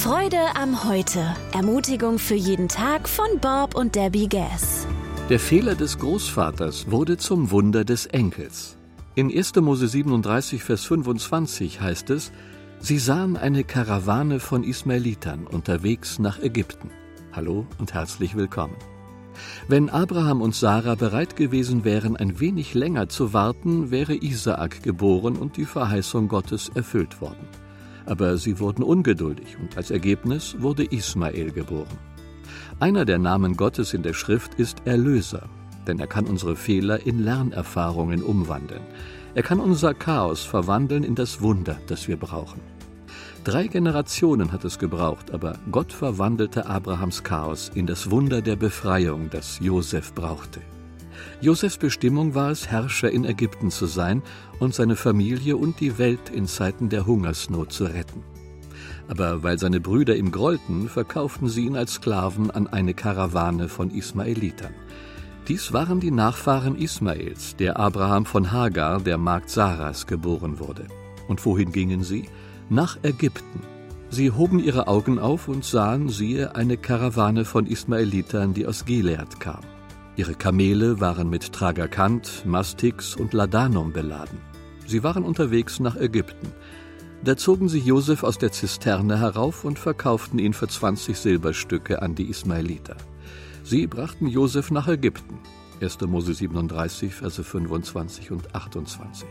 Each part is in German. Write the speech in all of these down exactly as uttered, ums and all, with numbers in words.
Freude am Heute. Ermutigung für jeden Tag von Bob und Debbie Gass. Der Fehler des Großvaters wurde zum Wunder des Enkels. In erster Mose siebenunddreißig, Vers fünfundzwanzig heißt es: Sie sahen eine Karawane von Ismaelitern unterwegs nach Ägypten. Hallo und herzlich willkommen. Wenn Abraham und Sarah bereit gewesen wären, ein wenig länger zu warten, wäre Isaak geboren und die Verheißung Gottes erfüllt worden. Aber sie wurden ungeduldig und als Ergebnis wurde Ismael geboren. Einer der Namen Gottes in der Schrift ist Erlöser, denn er kann unsere Fehler in Lernerfahrungen umwandeln. Er kann unser Chaos verwandeln in das Wunder, das wir brauchen. Drei Generationen hat es gebraucht, aber Gott verwandelte Abrahams Chaos in das Wunder der Befreiung, das Josef brauchte. Josefs Bestimmung war es, Herrscher in Ägypten zu sein und seine Familie und die Welt in Zeiten der Hungersnot zu retten. Aber weil seine Brüder ihm grollten, verkauften sie ihn als Sklaven an eine Karawane von Ismaelitern. Dies waren die Nachfahren Ismaels, der Abraham von Hagar, der Magd Sarahs, geboren wurde. Und wohin gingen sie? Nach Ägypten. Sie hoben ihre Augen auf und sahen, siehe, eine Karawane von Ismaelitern, die aus Gilead kam. Ihre Kamele waren mit Tragakant, Mastix und Ladanum beladen. Sie waren unterwegs nach Ägypten. Da zogen sie Josef aus der Zisterne herauf und verkauften ihn für zwanzig Silberstücke an die Ismaeliter. Sie brachten Josef nach Ägypten. erster Mose siebenunddreißig, Verse fünfundzwanzig und achtundzwanzig.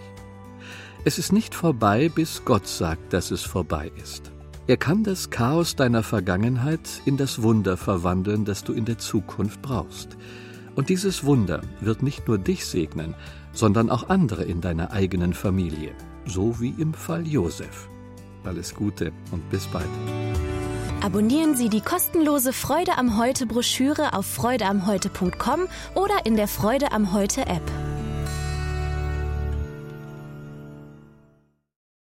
Es ist nicht vorbei, bis Gott sagt, dass es vorbei ist. Er kann das Chaos deiner Vergangenheit in das Wunder verwandeln, das du in der Zukunft brauchst. Und dieses Wunder wird nicht nur dich segnen, sondern auch andere in deiner eigenen Familie, so wie im Fall Josef. Alles Gute und bis bald. Abonnieren Sie die kostenlose Freude am Heute Broschüre auf freude am heute punkt com oder in der Freude am Heute App.